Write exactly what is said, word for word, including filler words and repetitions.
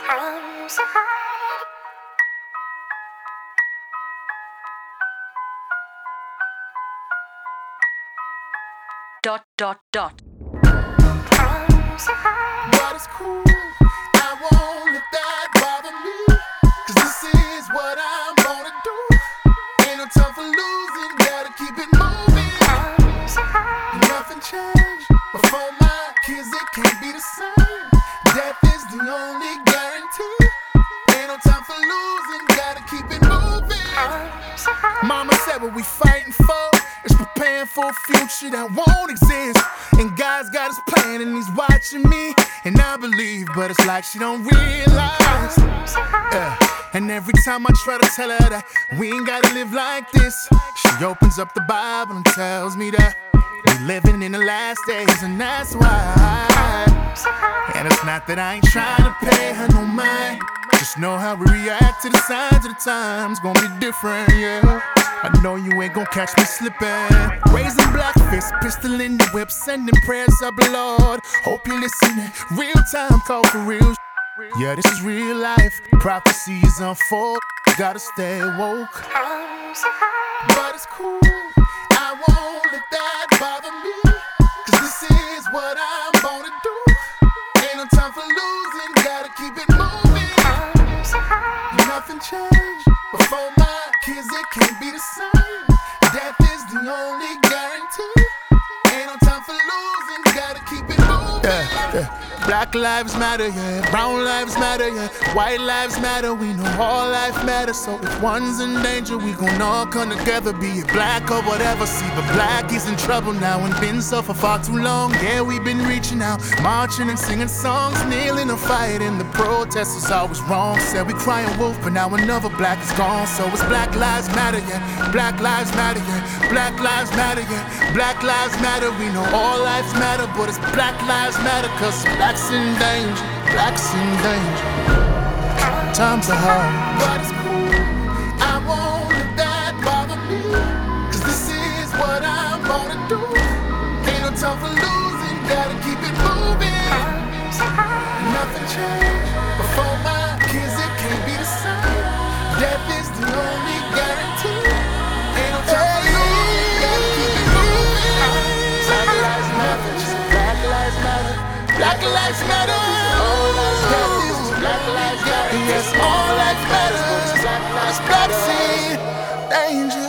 I'm so hard. Dot dot dot. I'm so hard. But it's cool, I won't let that bother me. Cause this is what I'm gonna do. Ain't no time for losing, gotta keep it moving. I'm so hard. Nothing changed, but for my kids it can't be the same. Death is the only guarantee. Ain't no time for losing, gotta keep it moving. I'm so hard. Mama said what we fighting for is preparing for a future that won't exist. And God's got his plan and he's watching me. And I believe, but it's like she don't realize. I'm so hard. Yeah. And every time I try to tell her that we ain't gotta live like this, she opens up the Bible and tells me that we living in the last days, and that's why. I'm so hard. And it's not that I ain't trying to pay her no mind. Just know how we react to the signs of the times gonna be different, yeah. I know you ain't gon' catch me slipping. Raising black fists, pistol in the whip, sending prayers up, Lord. Hope you're listening. Real time call for real. Yeah, this is real life. Prophecies unfold. Gotta stay woke. I'm so hard. But it's cool. I won't let that bother me. Cause this is what I'm gonna do. Ain't no time for losing. Gotta keep it moving. I'm so hard. Nothing changed, but for my kids it can't be the same. Death is the only guarantee. Ain't no time for losing, gotta keep it moving. Yeah, yeah. Black lives matter, yeah. Brown lives matter, yeah. White lives matter, we know all life matters. So if one's in danger, we gon' all come together. Be it black or whatever. See, but black is in trouble now and been so for far too long. Yeah, we've been reaching out, marching and singing songs, kneeling and fighting. The protest is always wrong. Said we crying wolf, but now another black is gone. So it's Black Lives Matter, yeah. Black Lives Matter, yeah. Black Lives Matter, yeah. Black Lives Matter, we know all lives matter, but it's Black Lives Matter, cause blacks in danger, blacks in danger. Times are hard, but it's cool. I won't let that bother me, cause this is what I'm gonna do. Ain't no time for losing, gotta keep it moving. I'm so hard. Nothing changed, but for my kids it can't be the same. Death is the only guarantee. Ain't no time for losing, gotta keep it moving. Black lives matter, black lives matter. Black lives matter. All lives matter. Black lives matter. Yes, all lives matter. Black lives matter. Danger.